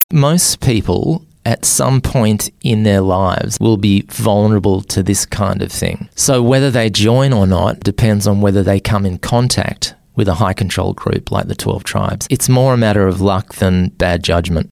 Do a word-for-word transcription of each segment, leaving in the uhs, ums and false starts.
Most people at some point in their lives will be vulnerable to this kind of thing. So whether they join or not depends on whether they come in contact with a high control group like the twelve Tribes. It's more a matter of luck than bad judgment.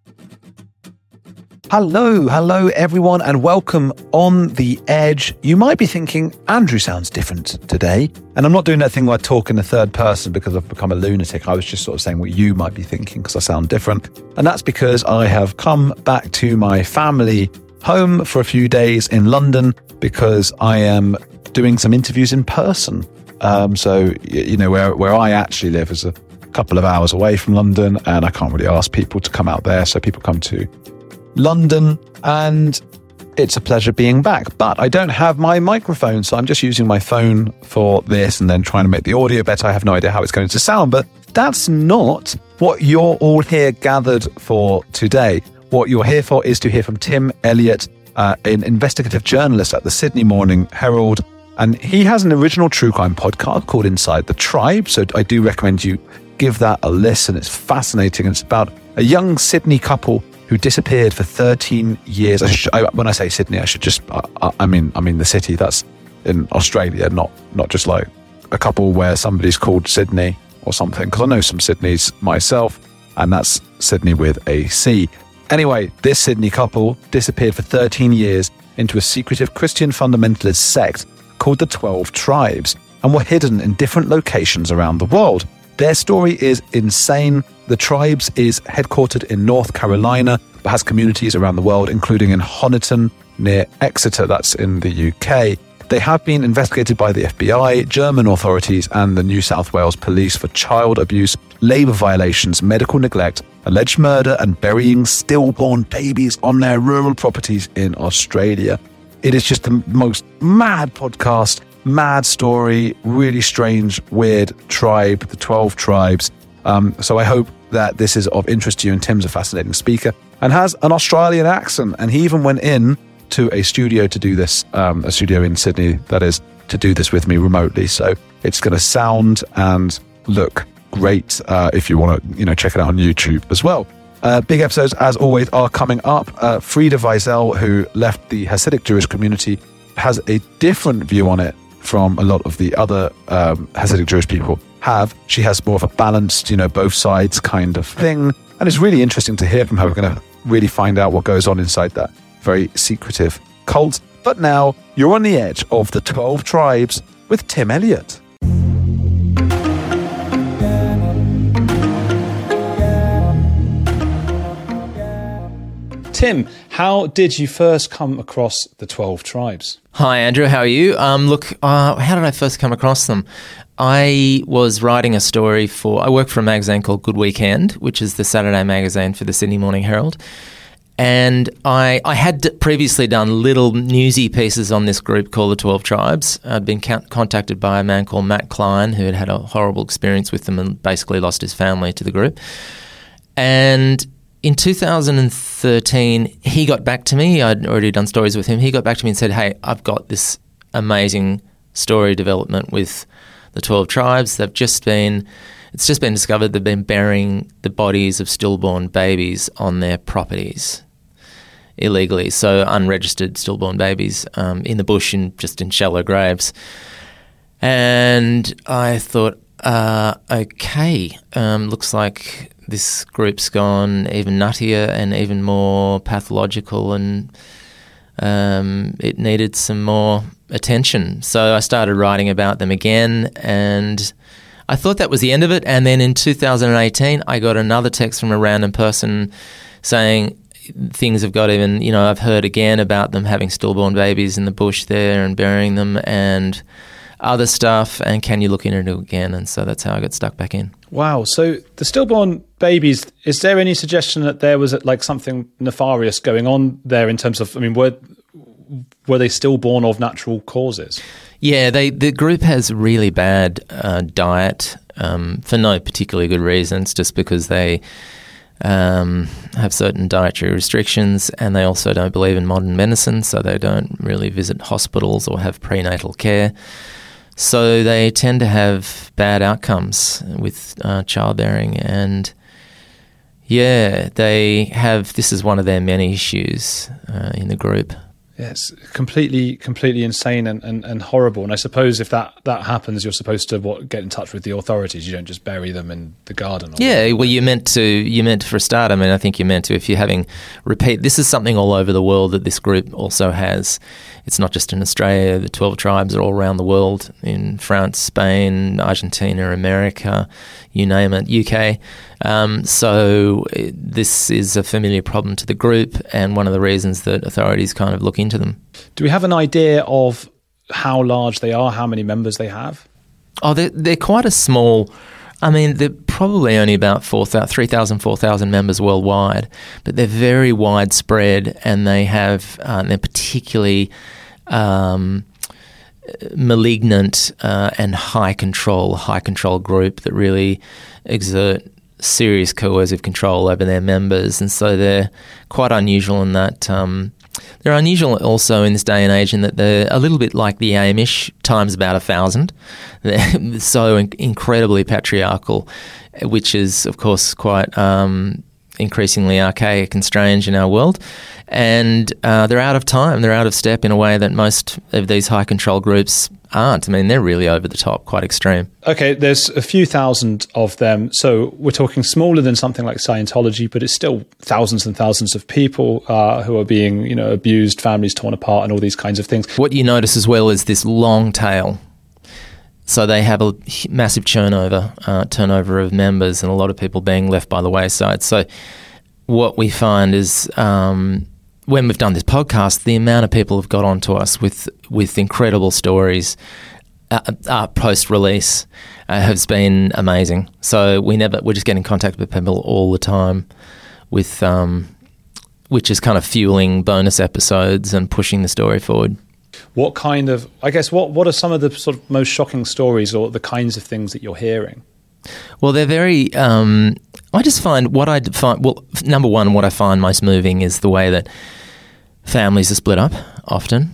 Hello, hello everyone, and welcome On The Edge. You might be thinking, Andrew sounds different today. And I'm not doing that thing where I talk in the third person because I've become a lunatic. I was just sort of saying what you might be thinking because I sound different. And that's because I have come back to my family home for a few days in London because I am doing some interviews in person. Um, so, you know, where, where I actually live is a couple of hours away from London, and I can't really ask people to come out there. So people come to London, and it's a pleasure being back. But I don't have my microphone, so I'm just using my phone for this and then trying to make the audio better. I have no idea how it's going to sound, but that's not what you're all here gathered for today. What you're here for is to hear from Tim Elliott, uh, an investigative journalist at the Sydney Morning Herald. And he has an original true crime podcast called Inside the Tribe. So I do recommend you give that a listen. It's fascinating. It's about a young Sydney couple who disappeared for thirteen years. I should, I, when I say Sydney, I should just, I, I mean, I mean the city. That's in Australia, not not just like a couple where somebody's called Sydney or something. Because I know some Sydneys myself, and that's Sydney with a C. Anyway, this Sydney couple disappeared for thirteen years into a secretive Christian fundamentalist sect called the twelve Tribes, and were hidden in different locations around the world. Their story is insane. The Tribes is headquartered in North Carolina, but has communities around the world, including in Honiton, near Exeter, that's in the U K. They have been investigated by the F B I, German authorities, and the New South Wales Police for child abuse, labour violations, medical neglect, alleged murder, and burying stillborn babies on their rural properties in Australia. It is just the most mad podcast, mad story, really strange, weird tribe, the twelve Tribes. Um, so I hope that this is of interest to you. And Tim's a fascinating speaker and has an Australian accent. And he even went in to a studio to do this, um, a studio in Sydney, that is, to do this with me remotely. So it's going to sound and look great uh, if you want to, you know, check it out on YouTube as well. Uh, big episodes, as always, are coming up. Uh, Frida Wiesel, who left the Hasidic Jewish community, has a different view on it from a lot of the other um, Hasidic Jewish people have. She has more of a balanced, you know, both sides kind of thing. And it's really interesting to hear from her. We're going to really find out what goes on inside that very secretive cult. But now you're on the edge of the twelve Tribes with Tim Elliott. Tim, how did you first come across the twelve Tribes? Hi, Andrew. How are you? Um, look, uh, how did I first come across them? I was writing a story for, I work for a magazine called Good Weekend, which is the Saturday magazine for the Sydney Morning Herald. And I, I had d- previously done little newsy pieces on this group called the twelve Tribes. I'd been ca- contacted by a man called Matt Klein, who had had a horrible experience with them and basically lost his family to the group. And in two thousand thirteen, he got back to me. I'd already done stories with him. He got back to me and said, hey, I've got this amazing story development with the twelve Tribes. They've just been, it's just been discovered they've been burying the bodies of stillborn babies on their properties illegally. So unregistered stillborn babies um, in the bush, in just in shallow graves. And I thought, uh, okay, um, looks like this group's gone even nuttier and even more pathological, and um, it needed some more attention. So I started writing about them again, and I thought that was the end of it. And then in two thousand eighteen, I got another text from a random person saying things have got even, you know, I've heard again about them having stillborn babies in the bush there and burying them and other stuff, and can you look into it again? And so that's how I got stuck back in. Wow. So the stillborn babies, is there any suggestion that there was like something nefarious going on there in terms of, I mean, were were they stillborn of natural causes? Yeah, they the group has really bad uh, diet um, for no particularly good reasons, just because they um, have certain dietary restrictions, and they also don't believe in modern medicine, so they don't really visit hospitals or have prenatal care. So they tend to have bad outcomes with uh, childbearing, and Yeah, they have, this is one of their many issues uh, in the group. Yeah, it's completely, completely insane and, and, and horrible. And I suppose if that, that happens, you're supposed to what, get in touch with the authorities. You don't just bury them in the garden. Or yeah, whatever. well, you're meant to, you're meant to, for a start, I mean, I think you're meant to, if you're having repeat, this is something all over the world that this group also has. It's not just in Australia, the twelve tribes are all around the world, in France, Spain, Argentina, America, you name it, U K. Um, so it, this is a familiar problem to the group, and one of the reasons that authorities kind of look into them. Do we have an idea of how large they are, how many members they have? Oh, they're, they're quite a small, I mean, they're probably only about three thousand, four thousand members worldwide, but they're very widespread, and they have, uh, they're particularly um, malignant uh, and high control, high control group that really exert serious coercive control over their members, and so they're quite unusual in that. Um, they're unusual also in this day and age in that they're a little bit like the Amish times about a thousand. They're so in- incredibly patriarchal, which is, of course, quite um, increasingly archaic and strange in our world. And uh, they're out of time. They're out of step in a way that most of these high control groups aren't. I mean, they're really over the top, quite extreme. Okay, there's a few thousand of them. So we're talking smaller than something like Scientology, but it's still thousands and thousands of people uh, who are being, you know, abused, families torn apart, and all these kinds of things. What you notice as well is this long tail. So they have a massive turnover, uh, turnover of members, and a lot of people being left by the wayside. So what we find is um, when we've done this podcast, the amount of people have got onto us with with incredible stories uh, uh, post-release uh, has been amazing. So we never we're just getting in contact with people all the time, with um, which is kind of fueling bonus episodes and pushing the story forward. What kind of, I guess, what, what are some of the sort of most shocking stories or the kinds of things that you're hearing? Well, they're very, um, I just find what I find, well, number one, what I find most moving is the way that families are split up often.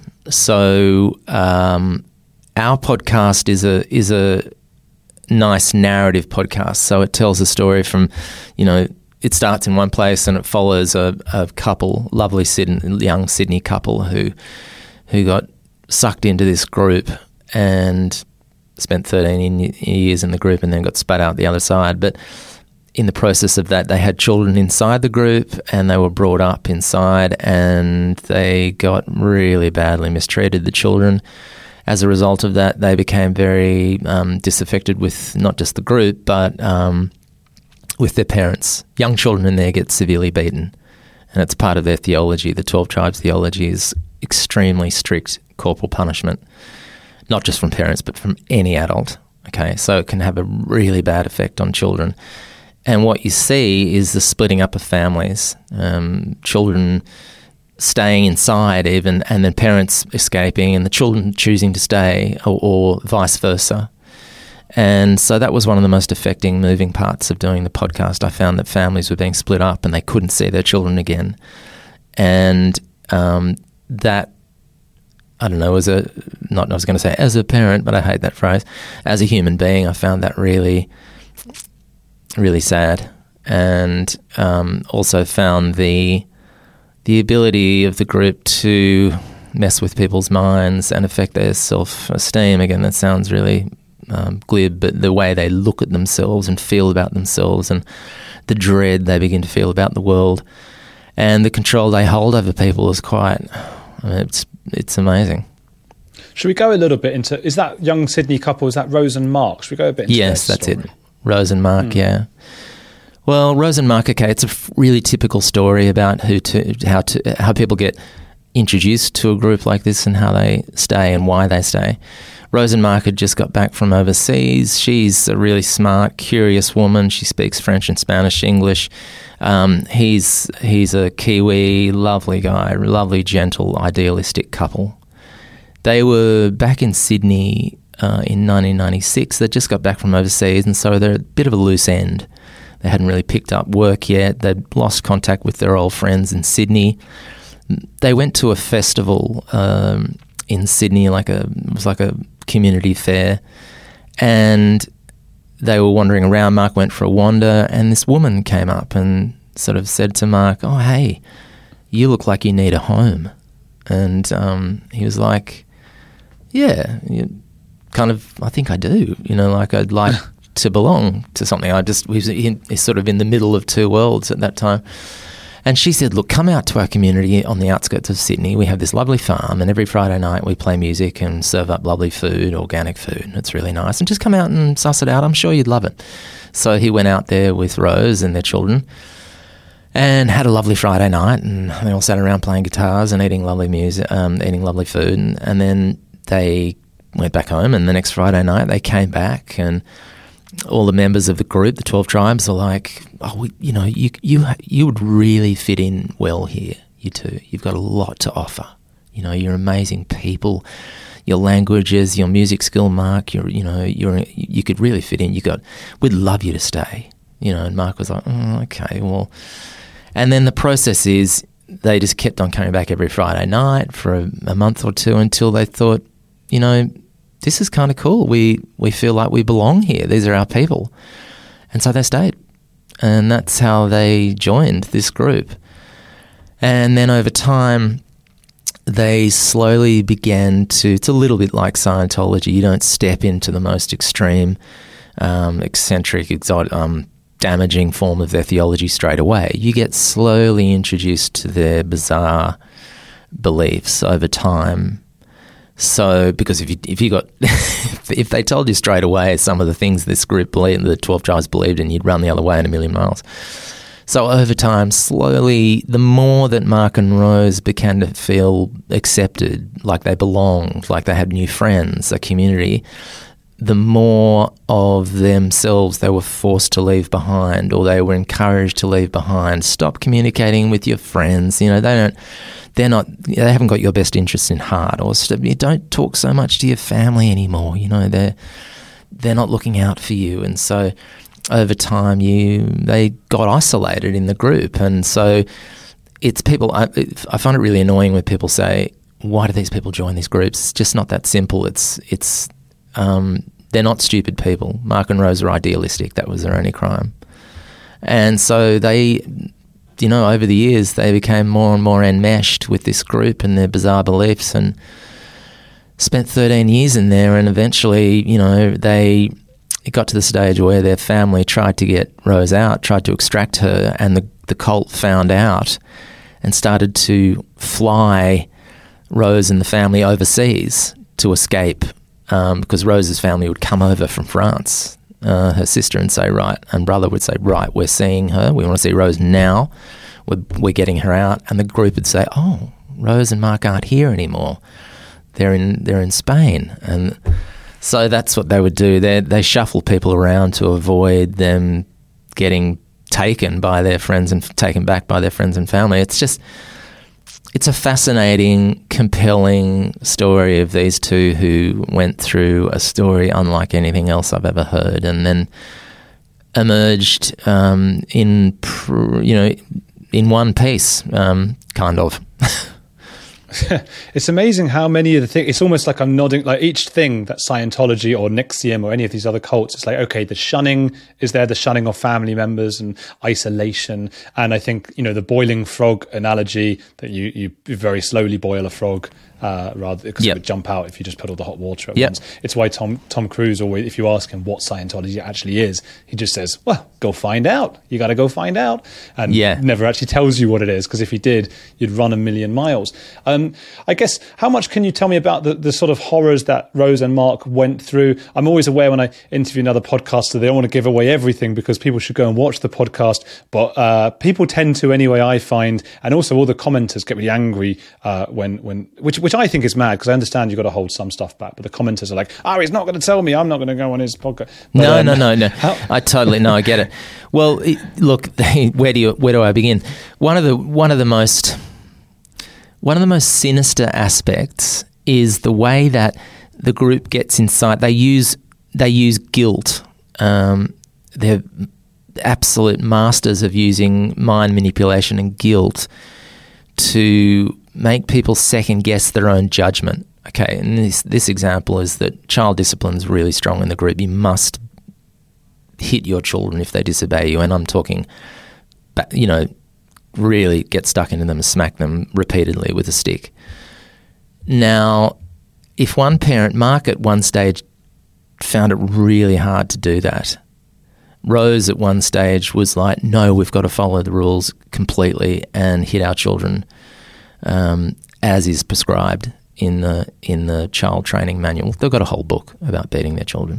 So um, our podcast is a is a nice narrative podcast. So it tells a story from, you know, it starts in one place and it follows a, a couple, lovely Sydney, young Sydney couple who who got sucked into this group and spent thirteen years in the group and then got spat out the other side. But in the process of that, they had children inside the group and they were brought up inside, and they got really badly mistreated, the children. As a result of that, they became very um, disaffected with not just the group, but um, with their parents. Young children in there get severely beaten, and it's part of their theology. The twelve Tribes theology is extremely strict corporal punishment, not just from parents, but from any adult. Okay, so it can have a really bad effect on children. And what you see is the splitting up of families, um, children staying inside even, and then parents escaping and the children choosing to stay, or, or vice versa. And so that was one of the most affecting, moving parts of doing the podcast. I found that families were being split up and they couldn't see their children again. And um, that, I don't know, as a, not I was going to say as a parent, but I hate that phrase, as a human being, I found that really, really sad. And um, also found the the ability of the group to mess with people's minds and affect their self-esteem. Again, that sounds really um, glib, but the way they look at themselves and feel about themselves, and the dread they begin to feel about the world, and the control they hold over people is quite, I mean, it's it's amazing. Should we go a little bit into, is that young Sydney couple, is that Rose and Mark? Should we go a bit into Yes, their that's story? it. Rose and Mark, mm. yeah. Well, Rose and Mark, okay, it's a f- really typical story about who to, how to, how people get introduced to a group like this and how they stay and why they stay. Rose and Mark had just got back from overseas. She's a really smart, curious woman. She speaks French and Spanish, English. Um, he's he's a Kiwi, lovely guy, lovely, gentle, idealistic couple. They were back in Sydney uh, in nineteen ninety-six. They just got back from overseas, and so they're a bit of a loose end. They hadn't really picked up work yet. They'd lost contact with their old friends in Sydney. They went to a festival um, in Sydney, like a it was like a community fair, and they were wandering around. Mark went for a wander, and this woman came up and sort of said to Mark, "Oh, hey, you look like you need a home." And um, he was like, "Yeah, you kind of, I think I do. You know, like I'd like to belong to something." I just, we was in, sort of in the middle of two worlds at that time. And she said, "Look, come out to our community on the outskirts of Sydney. We have this lovely farm, and every Friday night we play music and serve up lovely food, organic food. It's really nice. And just come out and suss it out. I'm sure you'd love it." So he went out there with Rose and their children and had a lovely Friday night, and they all sat around playing guitars and eating lovely music, um, eating lovely food. And, and then they went back home, and the next Friday night they came back, and all the members of the group, the twelve tribes, are like, "Oh, we, you know, you you you would really fit in well here. You two, you've got a lot to offer. You know, you're amazing people. Your languages, your music skill, Mark. You're, you know, you're you could really fit in. You got, we'd love you to stay. You know." And Mark was like, oh, "Okay, well," and then the process is they just kept on coming back every Friday night for a, a month or two until they thought, you know, this is kind of cool. We we feel like we belong here. These are our people. And so they stayed. And that's how they joined this group. And then over time, they slowly began to, it's a little bit like Scientology. You don't step into the most extreme, um, eccentric, exotic, um, damaging form of their theology straight away. You get slowly introduced to their bizarre beliefs over time. So, because if you if you got if they told you straight away some of the things this group believed, the twelve tribes believed in, you'd run the other way in a million miles. So over time, slowly, the more that Mark and Rose began to feel accepted, like they belonged, like they had new friends, a community, the more of themselves they were forced to leave behind, or they were encouraged to leave behind. Stop communicating with your friends. You know, they don't. They're not. They haven't got your best interests in heart. Or you don't talk so much to your family anymore. You know, they're they're not looking out for you, and so over time, you they got isolated in the group, and so it's people. I, I find it really annoying when people say, "Why do these people join these groups?" It's just not that simple. It's it's um, they're not stupid people. Mark and Rose are idealistic. That was their only crime, and so they. You know, over the years, they became more and more enmeshed with this group and their bizarre beliefs, and spent thirteen years in there. And eventually, you know, they it got to the stage where their family tried to get Rose out, tried to extract her, and the, the cult found out and started to fly Rose and the family overseas to escape, um, because Rose's family would come over from France. Uh, her sister and say, right, and brother would say, right, we're seeing her. We want to see Rose now. We're, we're getting her out. And the group would say, oh, Rose and Mark aren't here anymore. They're in they're in Spain. And so that's what they would do. They they shuffle people around to avoid them getting taken by their friends and taken back by their friends and family. It's just, it's a fascinating, compelling story of these two who went through a story unlike anything else I've ever heard, and then emerged um, in, pr- you know, in one piece, um, kind of. It's amazing how many of the things, it's almost like I'm nodding, like each thing that Scientology or N X I V M or any of these other cults, it's like, okay, the shunning is there, the shunning of family members and isolation. And I think, you know, the boiling frog analogy, that you, you very slowly boil a frog, uh, rather because yep. it would jump out if you just put all the hot water at yep. once. It's why Tom Tom Cruise always, if you ask him what Scientology actually is, he just says, well, go find out. You got to go find out. And yeah. never actually tells you what it is, because if he did, you'd run a million miles. Um, I guess, how much can you tell me about the, the sort of horrors that Rose and Mark went through? I'm always aware when I interview another podcaster, they don't want to give away everything because people should go and watch the podcast. But uh, people tend to anyway, I find, and also all the commenters get really angry uh, when, when which which I think is mad, because I understand you've got to hold some stuff back. But the commenters are like, oh, he's not going to tell me. I'm not going to go on his podcast. But, no, um, no, no, no. How- I totally, no, I get it. Well, it, look, where do you, where do I begin? One of the, one of the most... One of the most sinister aspects is the way that the group gets inside. They use they use guilt. Um, they're absolute masters of using mind manipulation and guilt to make people second guess their own judgment. Okay, and this this example is that child discipline is really strong in the group. You must hit your children if they disobey you, and I'm talking you know, really get stuck into them and smack them repeatedly with a stick. Now, if one parent, Mark at one stage found it really hard to do that. Rose at one stage was like, no, we've got to follow the rules completely and hit our children um, as is prescribed in the in the child training manual. They've got a whole book about beating their children.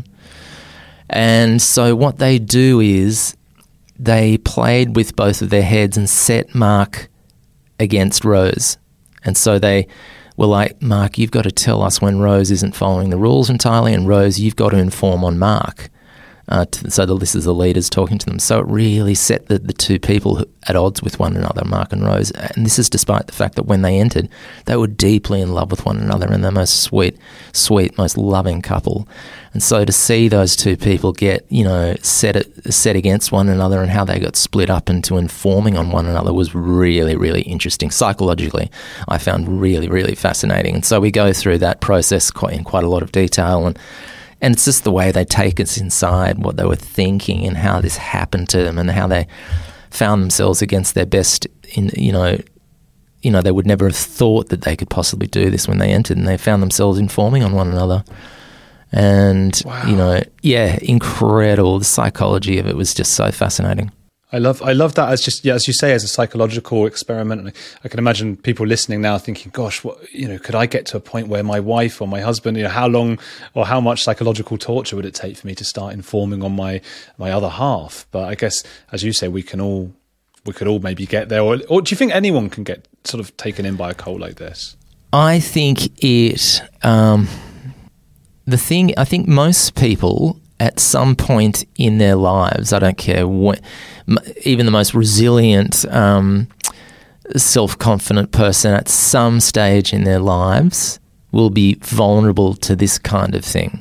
And so what they do is they played with both of their heads and set Mark against Rose. And so they were like, Mark, you've got to tell us when Rose isn't following the rules entirely, and Rose, you've got to inform on Mark. Uh, to, so the, this is the leaders talking to them. So it really set the, the two people at odds with one another, Mark and Rose. And this is despite the fact that when they entered, they were deeply in love with one another and the most sweet, sweet, most loving couple. And so to see those two people get, you know, set it, set against one another and how they got split up into informing on one another was really, really interesting. Psychologically, I found really, really fascinating. And so we go through that process quite, in quite a lot of detail, and And it's just the way they take us inside, what they were thinking and how this happened to them and how they found themselves against their best. In you know, you know, they would never have thought that they could possibly do this when they entered, and they found themselves informing on one another. And, wow. you know, yeah, incredible. The psychology of it was just so fascinating. I love I love that as just, yeah, as you say, as a psychological experiment. And I can imagine people listening now thinking, gosh, what, you know, could I get to a point where my wife or my husband, you know, how long or how much psychological torture would it take for me to start informing on my, my other half? But I guess, as you say, we can all, we could all maybe get there. Or, or do you think anyone can get sort of taken in by a cult like this? I think it, um, the thing, I think most people at some point in their lives, I don't care what, even the most resilient, um, self-confident person at some stage in their lives will be vulnerable to this kind of thing.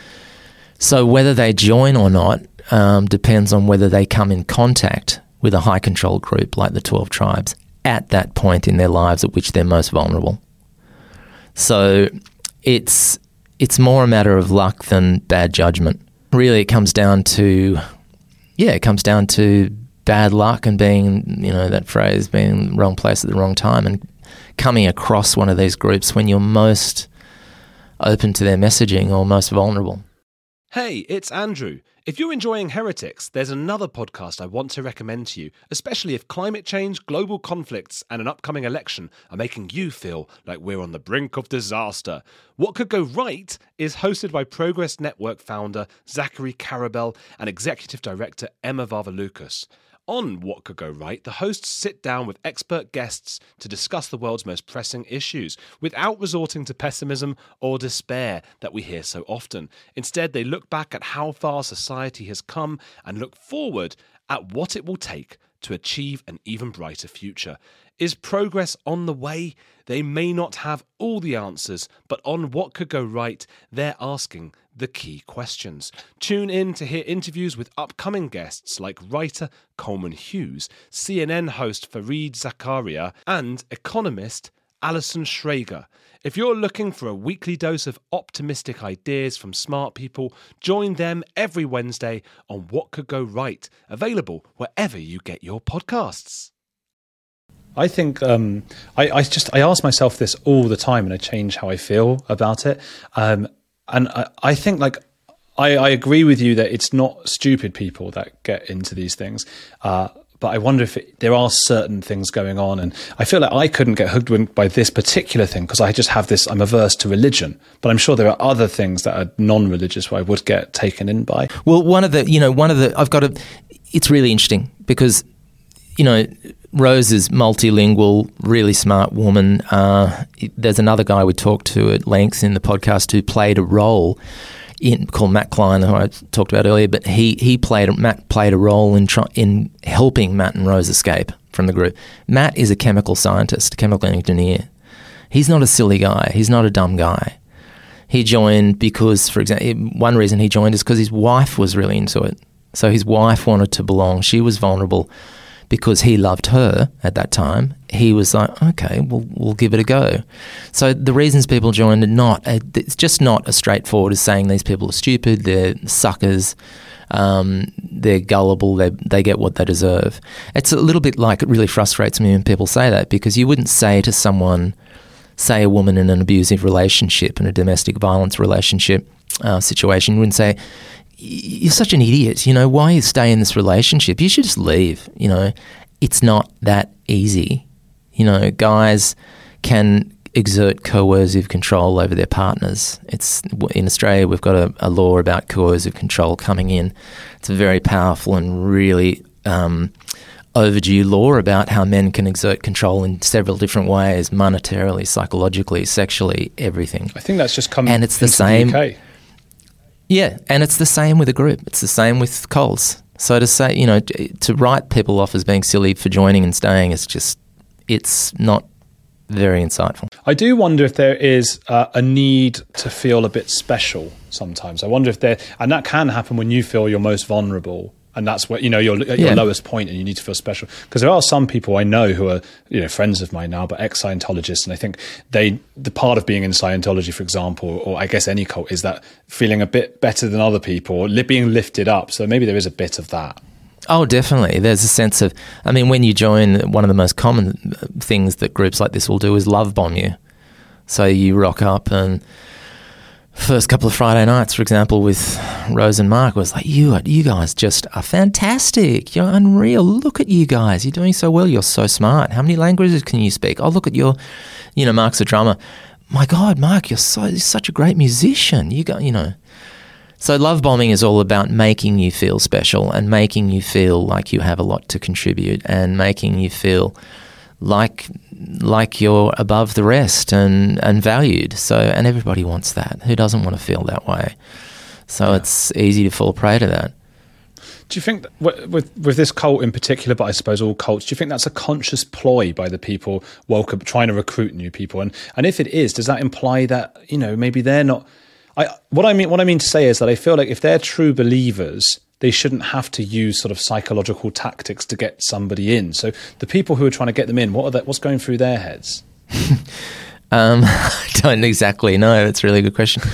So whether they join or not um, depends on whether they come in contact with a high control group like the twelve tribes at that point in their lives at which they're most vulnerable. So it's it's more a matter of luck than bad judgment. Really, it comes down to, yeah, it comes down to bad luck and being, you know, that phrase, being in the wrong place at the wrong time and coming across one of these groups when you're most open to their messaging or most vulnerable. Hey, it's Andrew. If you're enjoying Heretics, there's another podcast I want to recommend to you, especially if climate change, global conflicts, and an upcoming election are making you feel like we're on the brink of disaster. What Could Go Right is hosted by Progress Network founder Zachary Karabell and executive director Emma Varvaloucas. On What Could Go Right, the hosts sit down with expert guests to discuss the world's most pressing issues without resorting to pessimism or despair that we hear so often. Instead, they look back at how far society has come and look forward at what it will take to achieve an even brighter future. Is progress on the way? They may not have all the answers, but on What Could Go Right, they're asking the key questions. Tune in to hear interviews with upcoming guests like writer Coleman Hughes, C N N host Fareed Zakaria, and economist Alison Schrager. If you're looking for a weekly dose of optimistic ideas from smart people, join them every Wednesday on What Could Go Right, available wherever you get your podcasts. I think um, I, I just I ask myself this all the time, and I change how I feel about it. Um, and I, I think like I, I agree with you that it's not stupid people that get into these things. Uh, but I wonder if it, there are certain things going on, and I feel like I couldn't get hooked by this particular thing because I just have this. I'm averse to religion, but I'm sure there are other things that are non-religious where I would get taken in by. Well, one of the you know one of the I've got a. It's really interesting because you know. Rose is multilingual, really smart woman. Uh, there's another guy we talked to at length in the podcast who played a role in called Matt Klein, who I talked about earlier. But he he played Matt played a role in try, in helping Matt and Rose escape from the group. Matt is a chemical scientist, a chemical engineer. He's not a silly guy. He's not a dumb guy. He joined because, for example, one reason he joined is because his wife was really into it. So his wife wanted to belong. She was vulnerable. Because he loved her at that time. he was like, okay, we'll, we'll give it a go. So the reasons people joined are not, it's just not as straightforward as saying these people are stupid, they're suckers, um, they're gullible, they they get what they deserve. It's a little bit like, it really frustrates me when people say that, because you wouldn't say to someone, say a woman in an abusive relationship, in a domestic violence relationship uh, situation, you wouldn't say, you're such an idiot, you know, why you stay in this relationship? You should just leave, you know. It's not that easy. You know, guys can exert coercive control over their partners. It's in Australia, we've got a, a law about coercive control coming in. It's a very powerful and really um, overdue law about how men can exert control in several different ways, monetarily, psychologically, sexually, everything. I think that's just come and it's the into same. the U K. Yeah, and it's the same with a group. It's the same with Coles. So to say, you know, to write people off as being silly for joining and staying is just, it's not very insightful. I do wonder if there is uh, a need to feel a bit special sometimes. I wonder if there, and that can happen when you feel you're most vulnerable. And that's what, you know, you're at your yeah. lowest point and you need to feel special. Because there are some people I know who are, you know, friends of mine now, but ex-Scientologists. And I think they, the part of being in Scientology, for example, or I guess any cult, is that feeling a bit better than other people, or li- being lifted up. So maybe there is a bit of that. Oh, definitely. There's a sense of, I mean, when you join, one of the most common things that groups like this will do is love bomb you. So you rock up and first couple of Friday nights, for example, with Rose and Mark, was like, you you guys just are fantastic. You're unreal. Look at you guys. You're doing so well. You're so smart. How many languages can you speak? Oh, look at your, you know, Mark's a drummer. My God, Mark, you're so you're such a great musician. You got, you know. So love bombing is all about making you feel special and making you feel like you have a lot to contribute and making you feel like like you're above the rest and, and valued. So, and everybody wants that. Who doesn't want to feel that way? So yeah. It's easy to fall prey to that. Do you think, that with with this cult in particular, but I suppose all cults, do you think that's a conscious ploy by the people welcome, trying to recruit new people? And and if it is, does that imply that, you know, maybe they're not? I what I mean what I mean to say is that I feel like if they're true believers, they shouldn't have to use sort of psychological tactics to get somebody in. So the people who are trying to get them in, what are that? What's going through their heads? um, I don't exactly know. It's a really good question.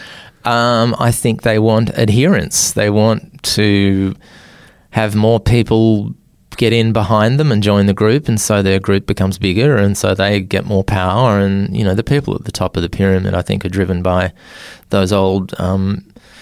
Um, I think they want adherence. They want to have more people get in behind them and join the group, and so their group becomes bigger, and so they get more power. And, you know, the people at the top of the pyramid, I think, are driven by those old um,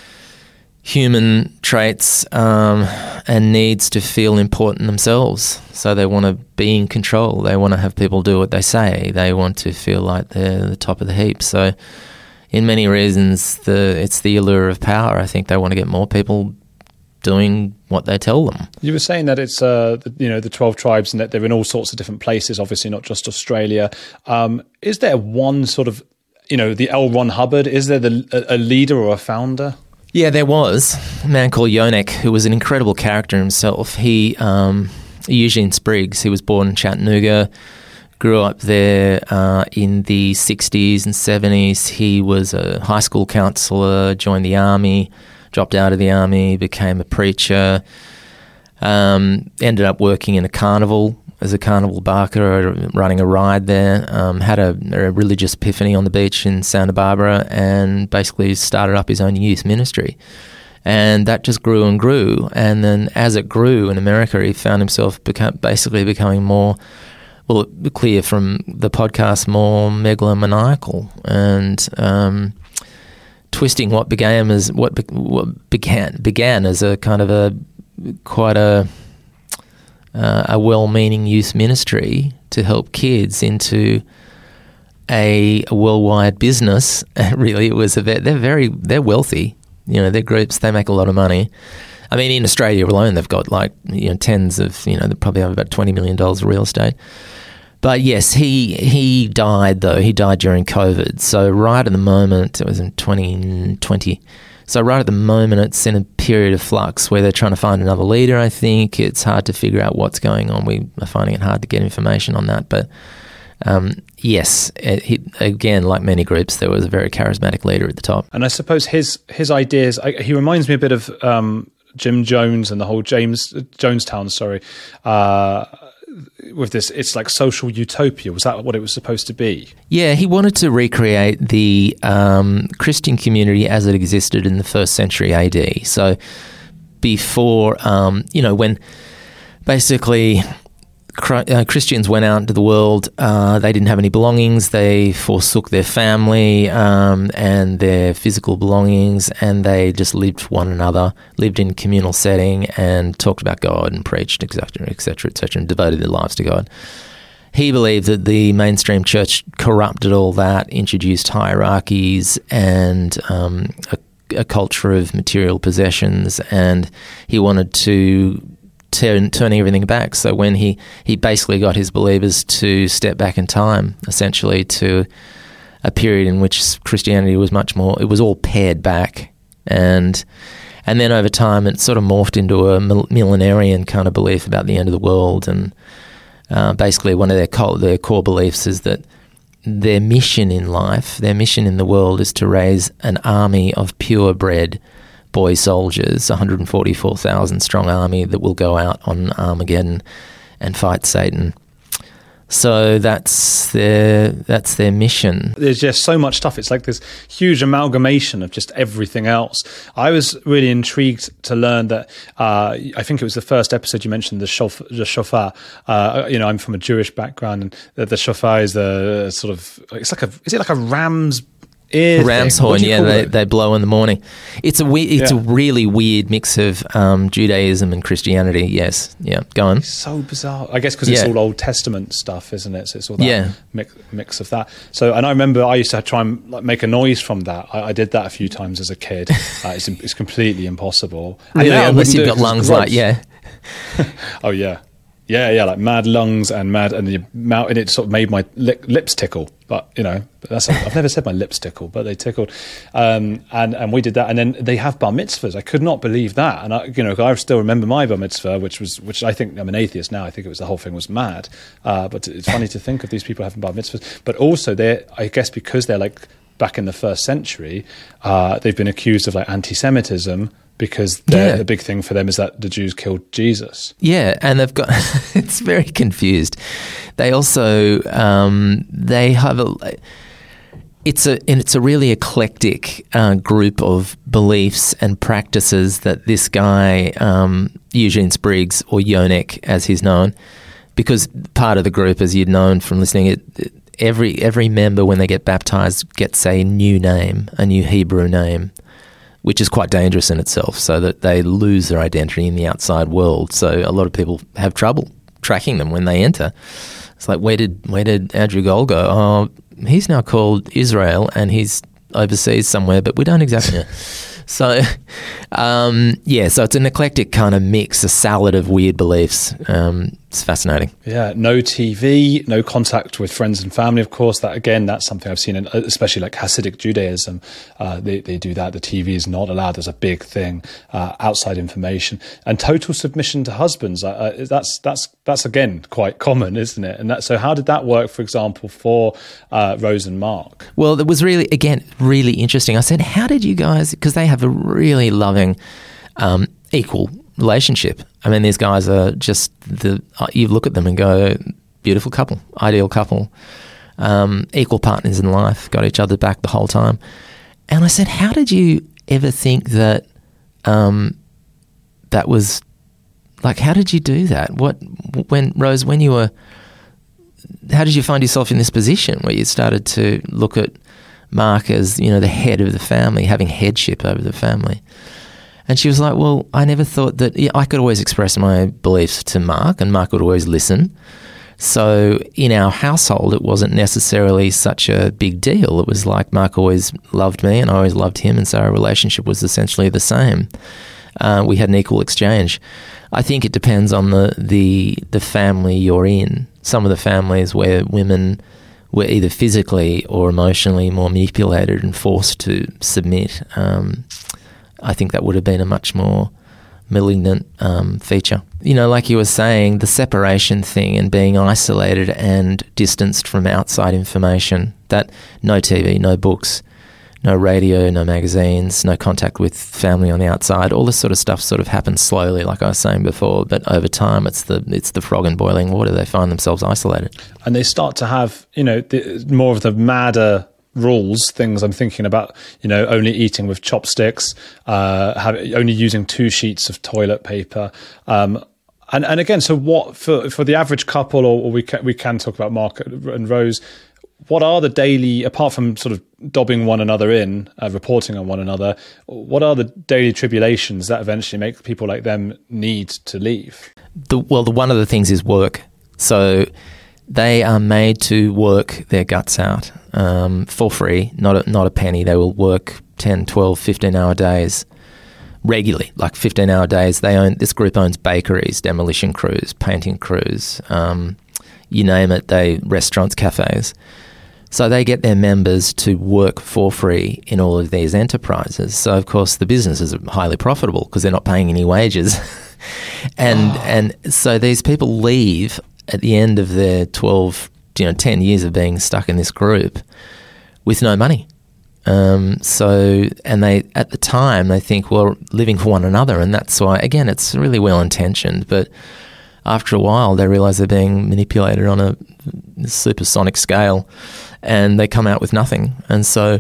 human traits um, and needs to feel important themselves. So they want to be in control. They want to have people do what they say. They want to feel like they're the top of the heap. So in many reasons, the it's the allure of power. I think they want to get more people doing what they tell them. You were saying that it's uh, the, you know, the twelve tribes and that they're in all sorts of different places, obviously not just Australia. Um, is there one sort of, you know, the L. Ron Hubbard, is there the, a, a leader or a founder? Yeah, there was a man called Yonek who was an incredible character himself. He, um, Eugene Spriggs, he was born in Chattanooga, grew up there uh, in the sixties and seventies. He was a high school counsellor, joined the army, dropped out of the army, became a preacher, um, ended up working in a carnival as a carnival barker, running a ride there, um, had a, a religious epiphany on the beach in Santa Barbara and basically started up his own youth ministry. And that just grew and grew. And then as it grew in America, he found himself become, basically becoming more, well, clear from the podcast, more megalomaniacal and um, twisting what began as what, be, what began began as a kind of a quite a uh, a well-meaning youth ministry to help kids into a, a worldwide business. Really, it was a they're very they're wealthy. You know, their groups, they make a lot of money. I mean, in Australia alone, they've got like, you know, tens of, you know, they probably have about twenty million dollars of real estate. But yes, he he died though. He died during COVID. So right at the moment, it was in twenty twenty. So right at the moment, it's in a period of flux where they're trying to find another leader, I think. It's hard to figure out what's going on. We are finding it hard to get information on that. But um, yes, it, he, again, like many groups, there was a very charismatic leader at the top. And I suppose his his ideas, I, he reminds me a bit of um, Jim Jones and the whole James Jonestown, sorry, uh, with this, it's like social utopia. Was that what it was supposed to be? Yeah, he wanted to recreate the um, Christian community as it existed in the first century A D. So before, um, you know, when basically Uh, Christians went out into the world, uh, they didn't have any belongings, they forsook their family um, and their physical belongings, and they just lived for one another, lived in a communal setting and talked about God and preached, et cetera, et cetera, et cetera, and devoted their lives to God. He believed that the mainstream church corrupted all that, introduced hierarchies and um, a, a culture of material possessions, and he wanted to Turn, turning everything back. So when he, he basically got his believers to step back in time, essentially to a period in which Christianity was much more, it was all pared back. And and then over time it sort of morphed into a millenarian kind of belief about the end of the world. And uh, basically one of their, co- their core beliefs is that their mission in life, their mission in the world is to raise an army of purebred boy soldiers, one hundred forty-four thousand strong army that will go out on Armageddon and fight Satan. So that's their that's their mission. There's just so much stuff. It's like this huge amalgamation of just everything else. I was really intrigued to learn that. Uh, I think it was the first episode you mentioned the shofar. The shofar. Uh, you know, I'm from a Jewish background, and the, the shofar is a sort of. It's like a. Is it like a ram's ear ram's thing? horn? Yeah, they, they blow in the morning. It's a we- It's yeah. a really weird mix of um, Judaism and Christianity. Yes, yeah. Go on. It's so bizarre. I guess because it's yeah. all Old Testament stuff, isn't it? So it's all that yeah. mix, mix of that. So, and I remember I used to try and like, make a noise from that. I, I did that a few times as a kid. Uh, it's, it's completely impossible. Really, unless you've got lungs like yeah. oh yeah. Yeah, yeah, like mad lungs and mad, and the mouth, and it sort of made my lip, lips tickle. But you know, that's I've never said my lips tickle, but they tickled. Um, and and we did that, and then they have bar mitzvahs. I could not believe that, and I, you know, I still remember my bar mitzvah, which was, which I think I'm an atheist now. I think it was the whole thing was mad. Uh, but it's funny to think of these people having bar mitzvahs. But also, they're, I guess, because they're like back in the first century, uh, they've been accused of like anti-Semitism. Because yeah. the big thing for them is that the Jews killed Jesus. Yeah, and they've got it's very confused. They also um, they have a it's a and it's a really eclectic uh, group of beliefs and practices that this guy um, Eugene Spriggs, or Yonek as he's known, because part of the group, as you'd known from listening, it, it, every every member when they get baptized gets a new name, a new Hebrew name, which is quite dangerous in itself, so that they lose their identity in the outside world. So a lot of people have trouble tracking them when they enter. It's like, where did where did Andrew Gold go? Oh, he's now called Israel, and he's overseas somewhere, but we don't exactly know. So, um, yeah, so it's an eclectic kind of mix, a salad of weird beliefs. Um, it's fascinating. Yeah, no T V, no contact with friends and family, of course. That, again, that's something I've seen, in, especially like Hasidic Judaism. Uh, they, they do that. The T V is not allowed. There's a big thing, uh, outside information. And total submission to husbands. Uh, that's, that's, that's again, quite common, isn't it? And that, so how did that work, for example, for uh, Rose and Mark? Well, it was really, again, really interesting. I said, how did you guys, because they have a really loving, um, equal relationship. I mean, these guys are just the. You look at them and go, beautiful couple, ideal couple, um, equal partners in life, got each other back the whole time. And I said, how did you ever think that um, that was like? How did you do that? What when Rose, when you were, how did you find yourself in this position where you started to look at Mark as, you know, the head of the family, having headship over the family? And she was like, well, I never thought that, yeah, I could always express my beliefs to Mark, and Mark would always listen. So in our household, it wasn't necessarily such a big deal. It was like Mark always loved me and I always loved him, and so our relationship was essentially the same. Uh, we had an equal exchange. I think it depends on the, the, the family you're in. Some of the families where women were either physically or emotionally more manipulated and forced to submit, um, I think that would have been a much more malignant um, feature. You know, like you were saying, the separation thing and being isolated and distanced from outside information, that no T V, no books, no radio, no magazines, no contact with family on the outside. All this sort of stuff sort of happens slowly, like I was saying before, but over time it's the it's the frog in boiling water. They find themselves isolated. And they start to have, you know, the, more of the madder rules, things I'm thinking about, you know, only eating with chopsticks, uh, have, only using two sheets of toilet paper. Um, and, and again, so what, for, for the average couple, or, or we, can, we can talk about Mark and Rose, what are the daily, apart from sort of dobbing one another in, uh, reporting on one another, what are the daily tribulations that eventually make people like them need to leave? The, well, the, one of the things is work. So they are made to work their guts out um, for free, not a, not a penny. They will work ten, twelve, fifteen hour days regularly, like fifteen hour days. They own, this group owns bakeries, demolition crews, painting crews, um, you name it, they restaurants, cafes. So they get their members to work for free in all of these enterprises. So, of course, the businesses are highly profitable because they're not paying any wages. and oh. and so these people leave at the end of their twelve, you know, ten years of being stuck in this group with no money. Um, so, and they, at the time, they think, well, living for one another. And that's why, again, it's really well-intentioned. But after a while, they realise they're being manipulated on a supersonic scale and they come out with nothing. And so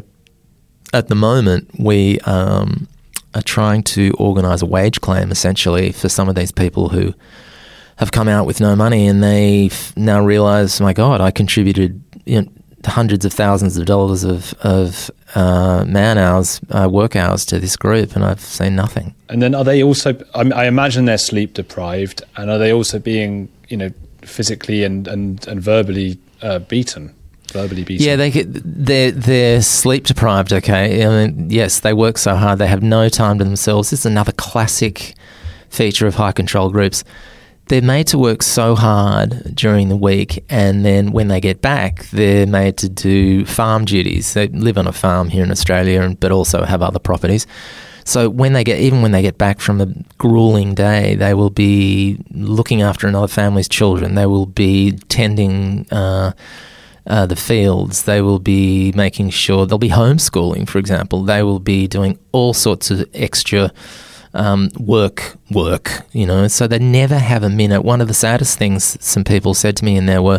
at the moment, we um, are trying to organise a wage claim, essentially, for some of these people who have come out with no money, and they now realise, my God, I contributed, you know, hundreds of thousands of dollars of, of uh, man hours, uh, work hours to this group, and I've seen nothing. And then are they also, I, I imagine they're sleep deprived, and are they also being, you know, physically and, and, and verbally uh, beaten? Verbally beaten? Yeah, they get, they're, they're sleep deprived, okay. I mean, yes, they work so hard, they have no time to themselves. This is another classic feature of high control groups. They're made to work so hard during the week, and then when they get back, they're made to do farm duties. They live on a farm here in Australia, but also have other properties. So when they get, even when they get back from a grueling day, they will be looking after another family's children. They will be tending uh, uh, the fields. They will be making sure, they'll be homeschooling, for example. They will be doing all sorts of extra Um, work, work, you know, so they never have a minute. One of the saddest things some people said to me in there were,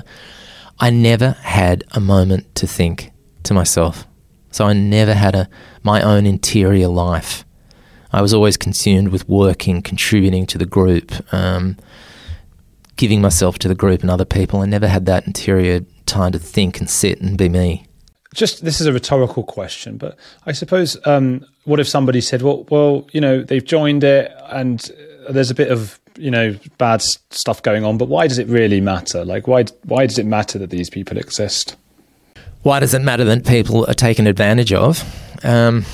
I never had a moment to think to myself. So I never had a my own interior life. I was always consumed with working, contributing to the group, um, giving myself to the group and other people. I never had that interior time to think and sit and be me. Just, this is a rhetorical question, but I suppose, um, what if somebody said, well, well, you know, they've joined it and there's a bit of, you know, bad stuff going on, but why does it really matter? Like, why, why does it matter that these people exist? Why does it matter that people are taken advantage of? Um,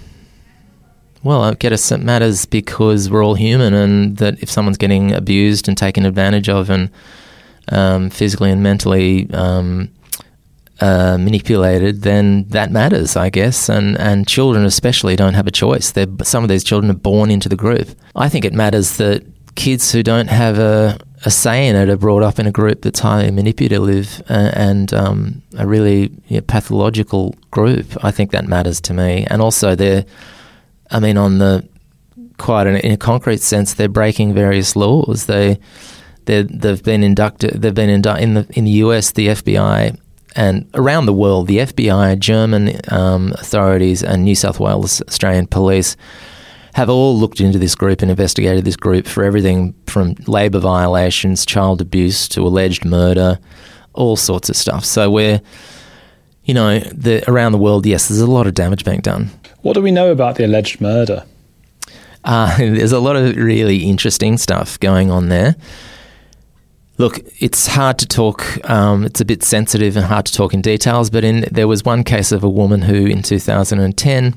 well, I guess it matters because we're all human, and that if someone's getting abused and taken advantage of and um, physically and mentally um Uh, manipulated, then that matters, I guess. And, and children especially don't have a choice. They're, some of these children are born into the group. I think it matters that kids who don't have a, a say in it are brought up in a group that's highly manipulative uh, and um, a really you know, pathological group. I think that matters to me. And also they're, I mean, on the quite an, in a concrete sense, they're breaking various laws. They, they've been inducted. They've been indu- in the in the U S. The F B I. And around the world, the F B I, German um, authorities and New South Wales Australian Police have all looked into this group and investigated this group for everything from labour violations, child abuse to alleged murder, all sorts of stuff. So we're, you know, the, around the world, yes, there's a lot of damage being done. What do we know about the alleged murder? Uh, there's a lot of really interesting stuff going on there. Look, it's hard to talk, um, it's a bit sensitive and hard to talk in details, but in there was one case of a woman who in two thousand ten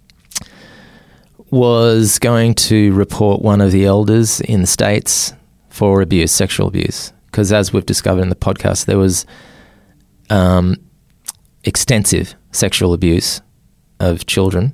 was going to report one of the elders in the States for abuse, sexual abuse, because as we've discovered in the podcast, there was um, extensive sexual abuse of children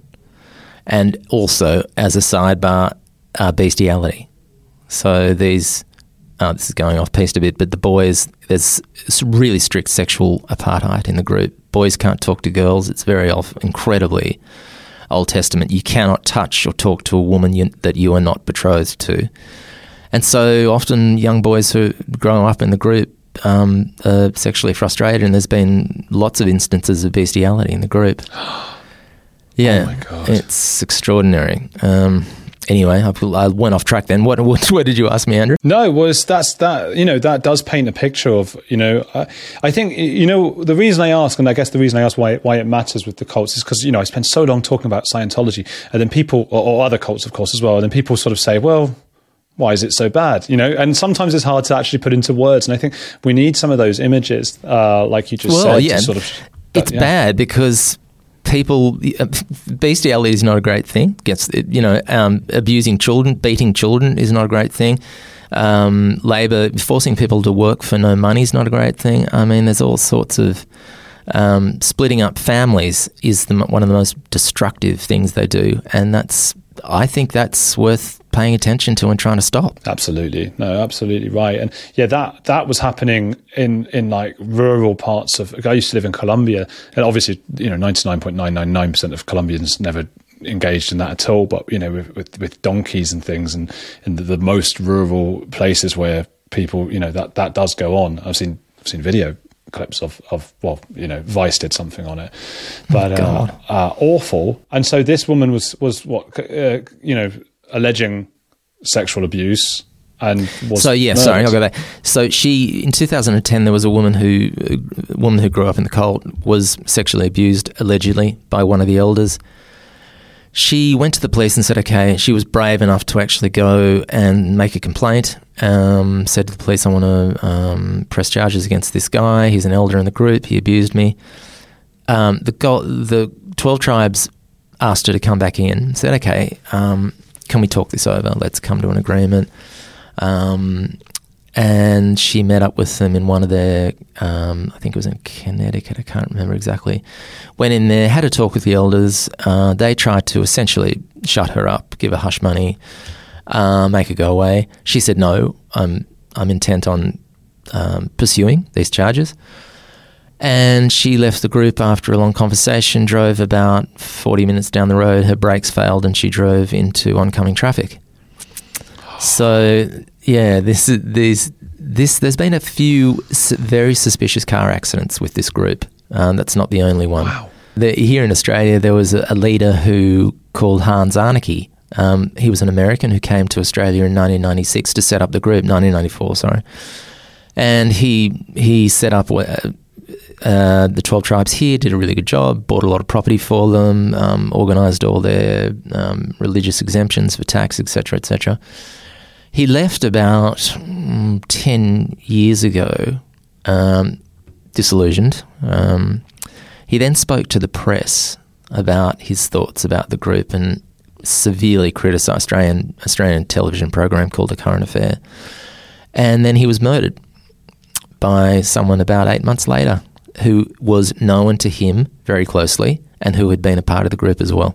and also, as a sidebar, uh, bestiality. So these uh, this is going off piste a bit, but the boys, there's really strict sexual apartheid in the group. Boys can't talk to girls. It's very off, incredibly Old Testament. You cannot touch or talk to a woman you, that you are not betrothed to. And so often young boys who grow up in the group um, are sexually frustrated, and there's been lots of instances of bestiality in the group. Yeah, oh my God. It's extraordinary. Um, anyway, I, I went off track then. What, what what did you ask me, Andrew? No, it was that's that you know that does paint a picture of you know I, I think you know the reason I ask, and I guess the reason I ask why why it matters with the cults is because you know I spent so long talking about Scientology, and then people or, or other cults of course as well, and then people sort of say, well, why is it so bad? You know, and sometimes it's hard to actually put into words, and I think we need some of those images, uh, like you just well, said. Yeah, to sort of, it's yeah. bad because. People, bestiality is not a great thing. Gets you know, um, abusing children, beating children is not a great thing. Um, Labor forcing people to work for no money is not a great thing. I mean, there's all sorts of um, splitting up families is the, one of the most destructive things they do, and that's I think that's worth paying attention to and trying to stop. Absolutely. No, absolutely right. And yeah, that that was happening in, in like rural parts of, I used to live in Colombia, and obviously, you know, ninety-nine point nine nine nine percent of Colombians never engaged in that at all. But, you know, with, with, with donkeys and things and in the, the most rural places where people, you know, that, that does go on. I've seen, I've seen video clips of, of, well, you know, Vice did something on it, but oh, uh, uh, awful. And so this woman was, was what, uh, you know, alleging sexual abuse and was so yeah murdered. sorry I'll go back. So she in two thousand ten there was a woman who a woman who grew up in the cult was sexually abused allegedly by one of the elders. She went to the police and said okay, she was brave enough to actually go and make a complaint, um, said to the police I want to um, press charges against this guy, he's an elder in the group, he abused me. um, the go- the twelve tribes asked her to come back in, said okay, um, can we talk this over? Let's come to an agreement. Um, and she met up with them in one of their, um, I think it was in Connecticut, I can't remember exactly. Went in there, had a talk with the elders. Uh, they tried to essentially shut her up, give her hush money, uh, make her go away. She said, no, I'm, I'm intent on um, pursuing these charges. And she left the group after a long conversation, drove about forty minutes down the road, her brakes failed and she drove into oncoming traffic. So, yeah, this is this this. There's been a few very suspicious car accidents with this group. Um, that's not the only one. Wow. The, here in Australia, there was a, a leader who called Hans Arneke. Um, he was an American who came to Australia in nineteen ninety-six to set up the group. nineteen ninety-four, sorry, and he he set up. Uh, Uh, the twelve tribes here, did a really good job, bought a lot of property for them, um, organised all their um, religious exemptions for tax, et cetera, et cetera. He left about mm, ten years ago, um, disillusioned. Um, he then spoke to the press about his thoughts about the group and severely criticised Australian Australian television program called The Current Affair. And then he was murdered by someone about eight months later, who was known to him very closely and who had been a part of the group as well.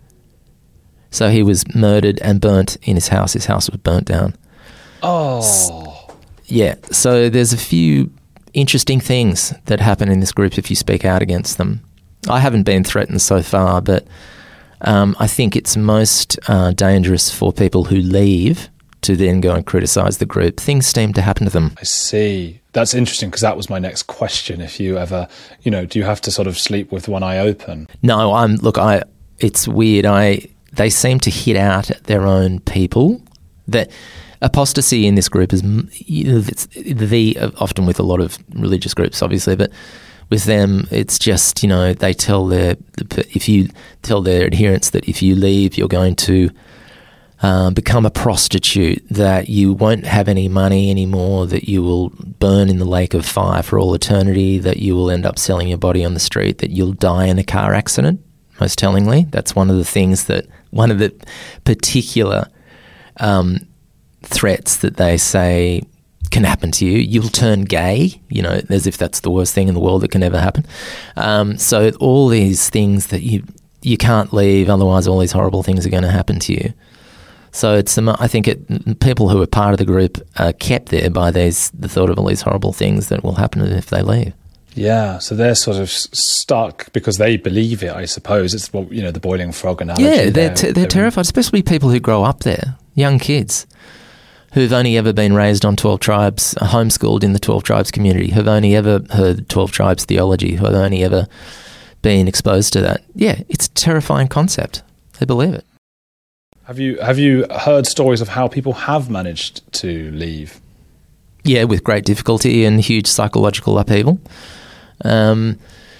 So he was murdered and burnt in his house. His house was burnt down. Oh. Yeah, so there's a few interesting things that happen in this group if you speak out against them. I haven't been threatened so far, but um, I think it's most uh, dangerous for people who leave to then go and criticise the group. Things seem to happen to them. I see. That's interesting because that was my next question. If you ever, you know, do you have to sort of sleep with one eye open? No, I'm. Look, I. It's weird. I. They seem to hit out at their own people. That apostasy in this group is, you know, it's the often with a lot of religious groups, obviously, but with them, it's just, you know, they tell their if you tell their adherents that if you leave, you're going to Um, become a prostitute, that you won't have any money anymore, that you will burn in the lake of fire for all eternity, that you will end up selling your body on the street, that you'll die in a car accident, most tellingly. That's one of the things that, one of the particular um, threats that they say can happen to you. You'll turn gay, you know, as if that's the worst thing in the world that can ever happen. Um, so all these things that you you can't leave, otherwise all these horrible things are going to happen to you. So it's um, I think it, people who are part of the group are kept there by these the thought of all these horrible things that will happen if they leave. Yeah, so they're sort of stuck because they believe it, I suppose. It's what, you know, the boiling frog analogy. Yeah, they're, they're, t- they're, they're terrified, especially people who grow up there, young kids who've only ever been raised on twelve tribes, homeschooled in the twelve tribes community, who've only ever heard twelve tribes theology, who have only ever been exposed to that. Yeah, it's a terrifying concept. They believe it. Have you have you heard stories of how people have managed to leave? Yeah, with great difficulty and huge psychological upheaval. Um,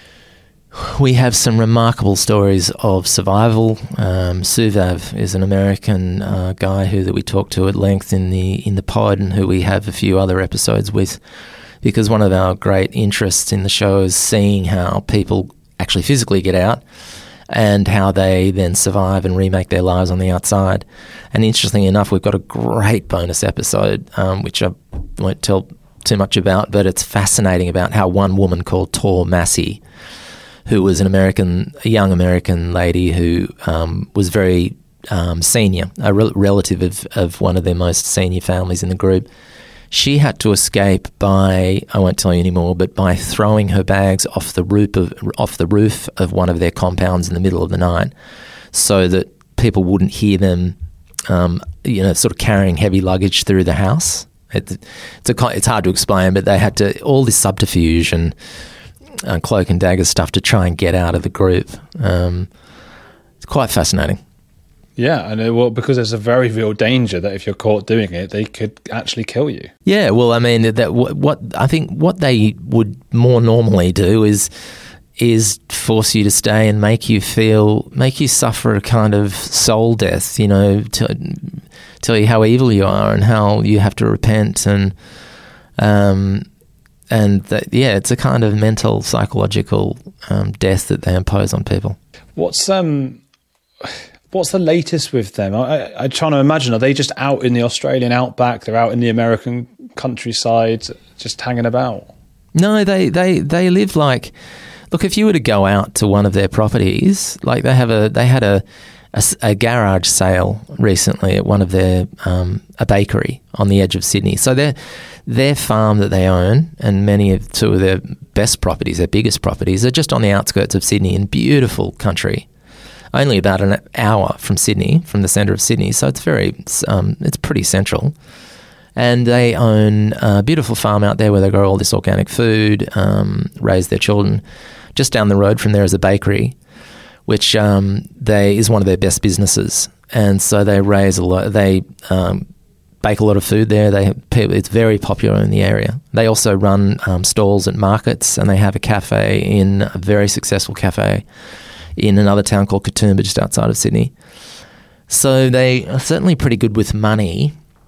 we have some remarkable stories of survival. Um, Suvav is an American uh, guy who that we talked to at length in the in the pod, and who we have a few other episodes with, because one of our great interests in the show is seeing how people actually physically get out and how they then survive and remake their lives on the outside. And interestingly enough, we've got a great bonus episode, um, which I won't tell too much about, but it's fascinating about how one woman called Tor Massey, who was an American, a young American lady who um, was very um, senior, a re- relative of, of one of their most senior families in the group. She had to escape by, I won't tell you anymore, but by throwing her bags off the roof of, off the roof of one of their compounds in the middle of the night, so that people wouldn't hear them, um, you know, sort of carrying heavy luggage through the house. It, it's a, it's hard to explain, but they had to, all this subterfuge and uh, cloak and dagger stuff to try and get out of the group. Um, it's quite fascinating. Yeah, and it, well, because there's a very real danger that if you're caught doing it, they could actually kill you. Yeah, well, I mean, that what, what I think what they would more normally do is is force you to stay and make you feel, make you suffer a kind of soul death, you know, to tell you how evil you are and how you have to repent, and um, and that, yeah, it's a kind of mental, psychological um, death that they impose on people. What's um. What's the latest with them? I, I, I'm trying to imagine, are they just out in the Australian outback? They're out in the American countryside, just hanging about? No, they, they, they live like, look, if you were to go out to one of their properties, like they have a, they had a, a, a garage sale recently at one of their, um, a bakery on the edge of Sydney. So their, their farm that they own, and many of two of their best properties, their biggest properties, are just on the outskirts of Sydney in beautiful country. Only about an hour from Sydney, from the centre of Sydney, so it's very, um, it's pretty central. And they own a beautiful farm out there where they grow all this organic food, um, raise their children. Just down the road from there is a bakery, which um, they is one of their best businesses, and so they raise a lot. They um, bake a lot of food there. They it's very popular in the area. They also run um, stalls at markets, and they have a cafe in a very successful cafe in another town called Katoomba, just outside of Sydney. So they are certainly pretty good with money,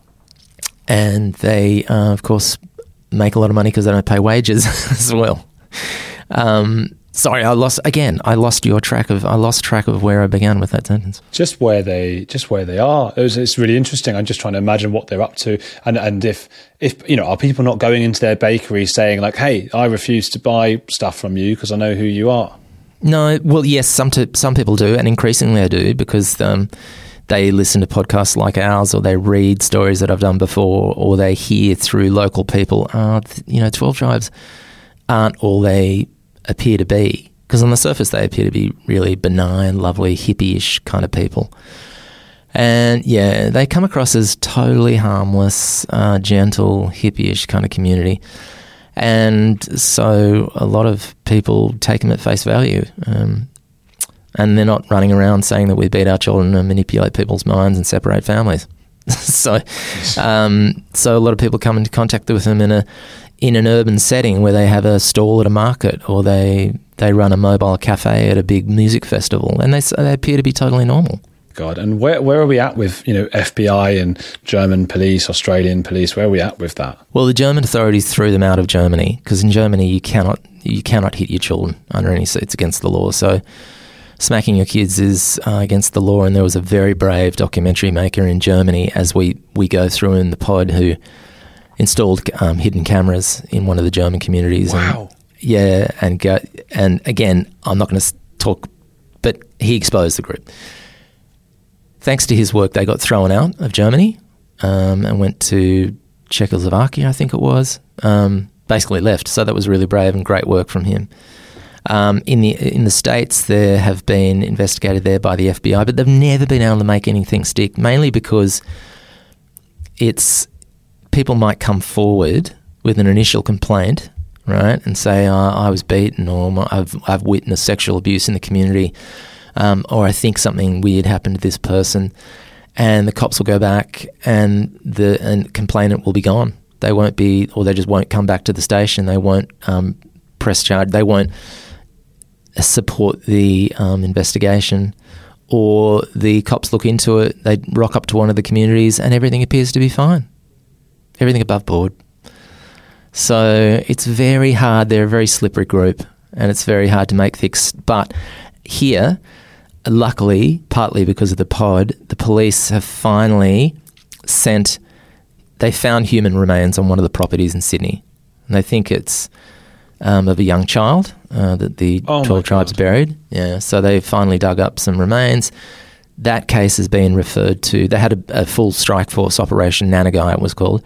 and they, uh, of course, make a lot of money because they don't pay wages as well. Um, sorry, I lost again. I lost your track of. I lost track of where I began with that sentence. Just where they, just where they are. It was, it's really interesting. I'm just trying to imagine what they're up to, and and if if you know, are people not going into their bakery saying like, "Hey, I refuse to buy stuff from you because I know who you are." No, well, yes, some t- some people do, and increasingly they do, because um, they listen to podcasts like ours, or they read stories that I've done before, or they hear through local people, uh, you know, twelve tribes aren't all they appear to be, because on the surface they appear to be really benign, lovely, hippie-ish kind of people. And yeah, they come across as totally harmless, uh, gentle, hippie-ish kind of community. And so a lot of people take them at face value, um, and they're not running around saying that we beat our children and manipulate people's minds and separate families. so, um, so a lot of people come into contact with them in a in an urban setting where they have a stall at a market, or they they run a mobile cafe at a big music festival, and they they appear to be totally normal. God, and where where are we at with, you know, F B I and German police, Australian police? Where are we at with that? Well, the German authorities threw them out of Germany, because in Germany you cannot you cannot hit your children under any, it's against the law. So smacking your kids is uh, against the law. And there was a very brave documentary maker in Germany, as we, we go through in the pod, who installed um, hidden cameras in one of the German communities. Wow. And, yeah, and go, and again, I'm not going to talk, but he exposed the group. thanks to his work, they got thrown out of Germany um, and went to Czechoslovakia, I think it was. Um, basically left. So that was really brave and great work from him. Um, in the in the States, there have been investigated there by the F B I, but they've never been able to make anything stick, mainly because it's people might come forward with an initial complaint, right, and say, oh, I was beaten, or I've, I've witnessed sexual abuse in the community, um, or I think something weird happened to this person, and the cops will go back and the and complainant will be gone. They won't be, or they just won't come back to the station. They won't um, press charge. They won't support the um, investigation, or the cops look into it. They rock up to one of the communities and everything appears to be fine. Everything above board. So it's very hard. They're a very slippery group and it's very hard to make fix. But here, luckily, partly because of the pod, the police have finally sent, they found human remains on one of the properties in Sydney. And they think it's um, of a young child uh, that the oh twelve tribes buried. Yeah, so they finally dug up some remains. That case has been referred to, they had a, a full strike force operation, Nanagai it was called,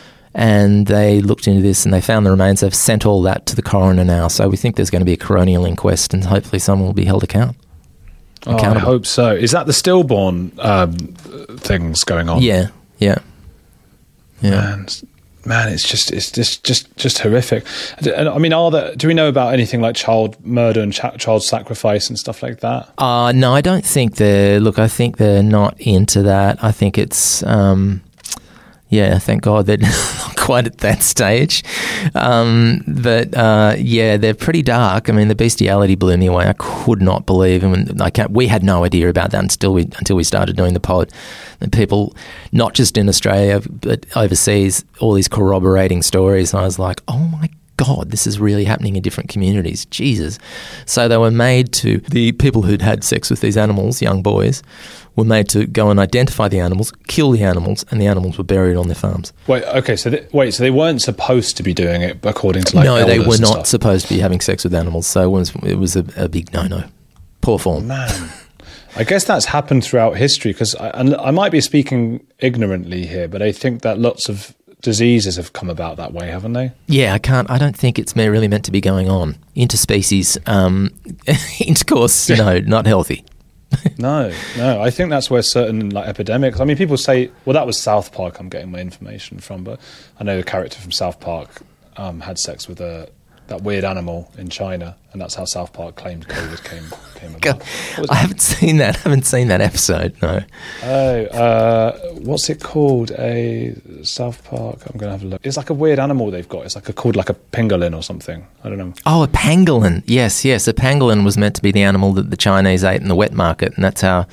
and they looked into this and they found the remains. They've sent all that to the coroner now, so we think there's going to be a coronial inquest and hopefully someone will be held account. Oh, I hope so. Is that the stillborn um, things going on? Yeah, yeah. Yeah. Man, man, it's just it's just just just horrific. I mean, are there? Do we know about anything like child murder and ch- child sacrifice and stuff like that? Uh, no, I don't think they're. Look, I think they're not into that. I think it's. Um, yeah, thank God they're not quite at that stage. Um, but uh, yeah, they're pretty dark. I mean, the bestiality blew me away. I could not believe, and I can't, we had no idea about that until we until we started doing the pod. And people, not just in Australia but overseas, all these corroborating stories. And I was like, oh my God, this is really happening in different communities. Jesus. So they were made to, the people who'd had sex with these animals, young boys, were made to go and identify the animals, kill the animals, and the animals were buried on their farms. Wait, okay, so they, wait, so they weren't supposed to be doing it according to like no, they elders were and not stuff. supposed to be having sex with animals. So it was, it was a, a big no-no. Poor form. Man, I guess that's happened throughout history because I, and I might be speaking ignorantly here, but I think that lots of diseases have come about that way, haven't they? Yeah, I can't. I don't think it's really meant to be going on. Interspecies um, intercourse, no, not healthy. no, no. I think that's where certain like epidemics. I mean, people say, well, that was South Park. I'm getting my information from, but I know the character from South Park um, had sex with a that weird animal in China, and that's how South Park claimed COVID came came about. God, I haven't seen that. I haven't seen that episode. No. Oh, uh, what's it called? A South Park. I'm going to have a look. It's like a weird animal they've got. It's like a called like a pangolin or something. I don't know. Oh, a pangolin. Yes, yes. A pangolin was meant to be the animal that the Chinese ate in the wet market, and that's how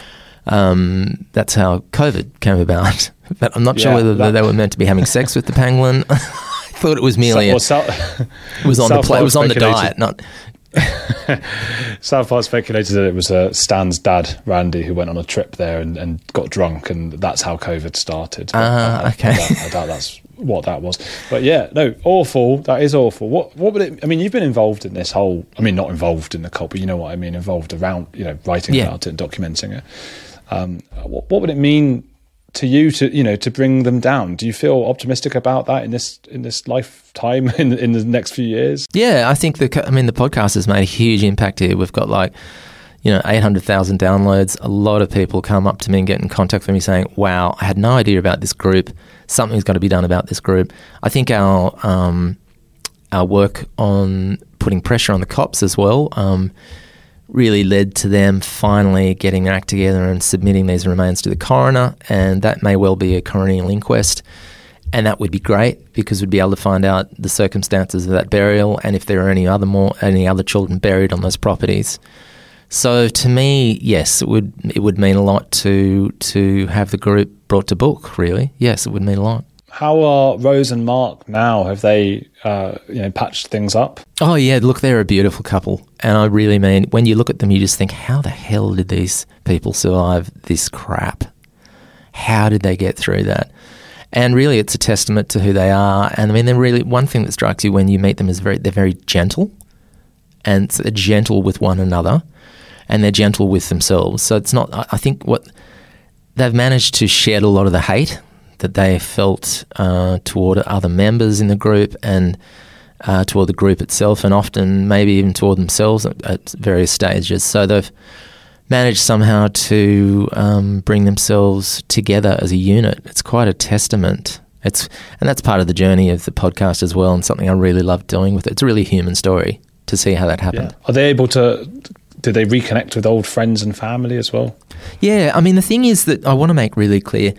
um, that's how COVID came about. But I'm not sure Yeah, whether that- they were meant to be having sex with the pangolin. I thought it was merely a, So- well, it South, was on South the pla- it Park was on the speculated- diet, not. South Park speculated that it was uh, Stan's dad, Randy, who went on a trip there and, and got drunk, and that's how COVID started. But Ah, I- I- okay. I doubt, I doubt that's what that was. But yeah, no, awful. That is awful. What what would it? I mean, you've been involved in this whole. I mean, not involved in the cult, but you know what I mean. Involved around, you know, writing Yeah. about it, and documenting it. Um, what, what would it mean to you to you know to bring them down? Do you feel optimistic about that in this in this lifetime in in the next few years? Yeah, I think the. I mean, the podcast has made a huge impact here. We've got like, you know, eight hundred thousand downloads. A lot of people come up to me and get in contact with me saying, "Wow, I had no idea about this group. Something's got to be done about this group." I think our um, our work on putting pressure on the cops as well um, really led to them finally getting their act together and submitting these remains to the coroner, and that may well be a coronial inquest. And that would be great because we'd be able to find out the circumstances of that burial and if there are any other more any other children buried on those properties. So to me, yes, it would it would mean a lot to to have the group brought to book. Really, yes, it would mean a lot. How are Rose and Mark now? Have they, uh, you know, patched things up? Oh yeah, look, they're a beautiful couple, and I really mean when you look at them, you just think, how the hell did these people survive this crap? How did they get through that? And really, it's a testament to who they are. And I mean, they're really one thing that strikes you when you meet them is very they're very gentle, and they're gentle with one another, and they're gentle with themselves. So it's not. I I think what they've managed to shed a lot of the hate that they felt uh, toward other members in the group and uh, toward the group itself, and often maybe even toward themselves at, at various stages. So they've managed somehow to um, bring themselves together as a unit. It's quite a testament. It's and that's part of the journey of the podcast as well, and something I really love doing with it. It's a really human story to see how that happened. Yeah. Are they able to, did they reconnect with old friends and family as well? Yeah, I mean, the thing is that I want to make really clear,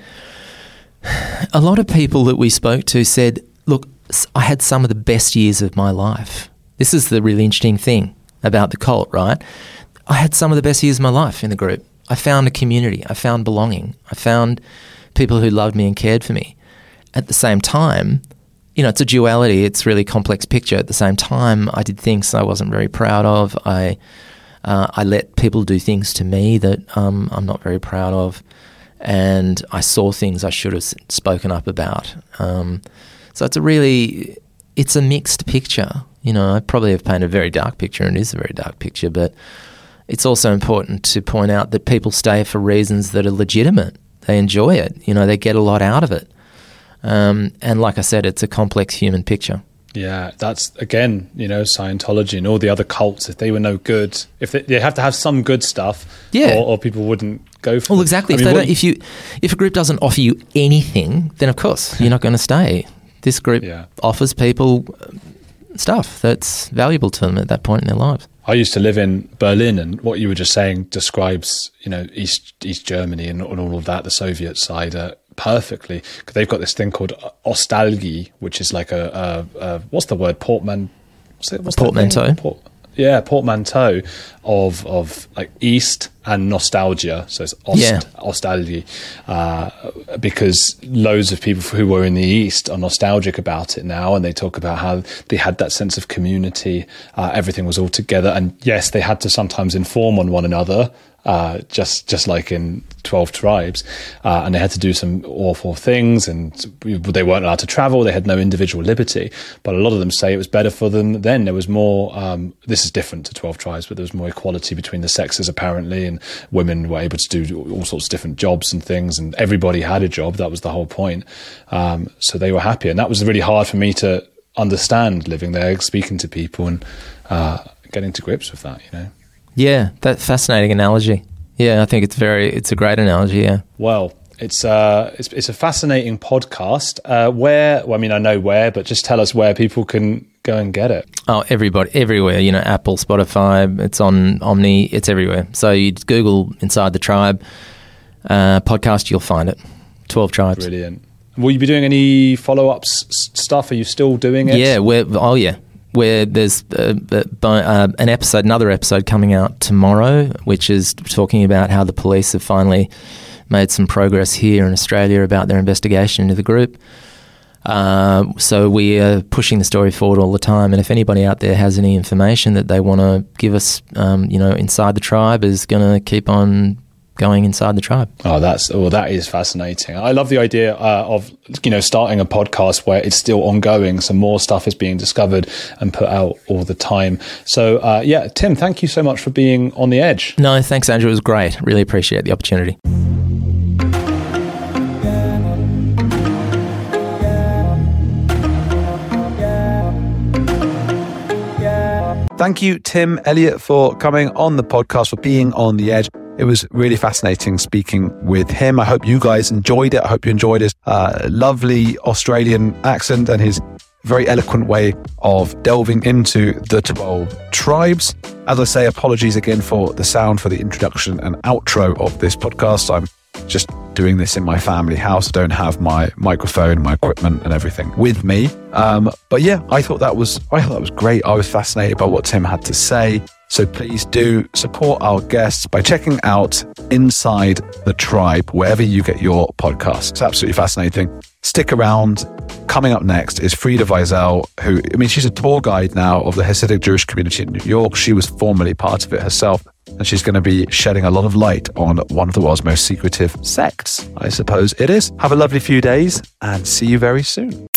a lot of people that we spoke to said, look, I had some of the best years of my life. This is the really interesting thing about the cult, right? I had some of the best years of my life in the group. I found a community. I found belonging. I found people who loved me and cared for me. At the same time, you know, it's a duality. It's a really complex picture. At the same time, I did things I wasn't very proud of. I uh, I let people do things to me that um, I'm not very proud of. And I saw things I should have spoken up about. Um, so it's a really, it's a mixed picture. You know, I probably have painted a very dark picture, and it is a very dark picture, but it's also important to point out that people stay for reasons that are legitimate. They enjoy it. You know, they get a lot out of it. Um, and like I said, it's a complex human picture. Yeah, that's, again, you know, Scientology and all the other cults, if they were no good, if they, they have to have some good stuff, yeah. or, or people wouldn't go for Well, it. exactly. I If, mean, they what, don't, if, you, if a group doesn't offer you anything, then of course you're not going to stay. This group yeah. offers people stuff that's valuable to them at that point in their lives. I used to live in Berlin, and what you were just saying describes, you know, East East Germany and, and all of that, the Soviet side, uh, perfectly. Because they've got this thing called Ostalgie, which is like a, a, a what's the word? Portman. What's it, what's portmanteau. Port, yeah, portmanteau of of like East and nostalgia. So it's Ost, yeah. Ostalgie, uh, because loads of people who were in the East are nostalgic about it now, and they talk about how they had that sense of community. Uh, everything was all together, and yes, they had to sometimes inform on one another. Uh, just just like in twelve Tribes, uh, and they had to do some awful things, and they weren't allowed to travel. They had no individual liberty. But a lot of them say it was better for them then. There was more. Um, this is different to twelve Tribes, but there was more equality between the sexes apparently, and women were able to do all sorts of different jobs and things, and everybody had a job. That was the whole point. Um, so they were happy, and that was really hard for me to understand living there, speaking to people, and uh, getting to grips with that. You know. Yeah, that fascinating analogy. Yeah, I think it's very, it's a great analogy. Yeah. Well, it's uh, it's, it's a fascinating podcast. Uh, where, well, I mean, I know where, but just tell us where people can go and get it. Oh, everybody, everywhere. You know, Apple, Spotify. It's on Omni. It's everywhere. So you Google Inside the Tribe uh, podcast, you'll find it. twelve Tribes. Brilliant. Will you be doing any follow-ups stuff? Are you still doing it? Yeah. We're, oh, yeah. Where there's uh, uh, an episode, another episode coming out tomorrow, which is talking about how the police have finally made some progress here in Australia about their investigation into the group. Uh, so we are pushing the story forward all the time. And if anybody out there has any information that they want to give us, um, you know, Inside the Tribe is going to keep on going inside the tribe. Oh, that's oh, that is fascinating. I love the idea uh, of you know starting a podcast where it's still ongoing, so more stuff is being discovered and put out all the time. So uh, yeah, Tim, thank you so much for being on The Edge. No, thanks, Andrew. It was great. Really appreciate the opportunity. Thank you, Tim Elliott, for coming on the podcast, for being on The Edge. It was really fascinating speaking with him. I hope you guys enjoyed it. I hope you enjoyed his uh, lovely Australian accent and his very eloquent way of delving into the twelve tribes. As I say, apologies again for the sound for the introduction and outro of this podcast. I'm just doing this in my family house. I don't have my microphone, my equipment and everything with me. Um, but yeah, I thought that was I thought that was great. I was fascinated by what Tim had to say. So please do support our guests by checking out Inside the Tribe, wherever you get your podcasts. It's absolutely fascinating. Stick around. Coming up next is Frida Wiesel, who, I mean, she's a tour guide now of the Hasidic Jewish community in New York. She was formerly part of it herself, and she's going to be shedding a lot of light on one of the world's most secretive sects, I suppose it is. Have a lovely few days and see you very soon.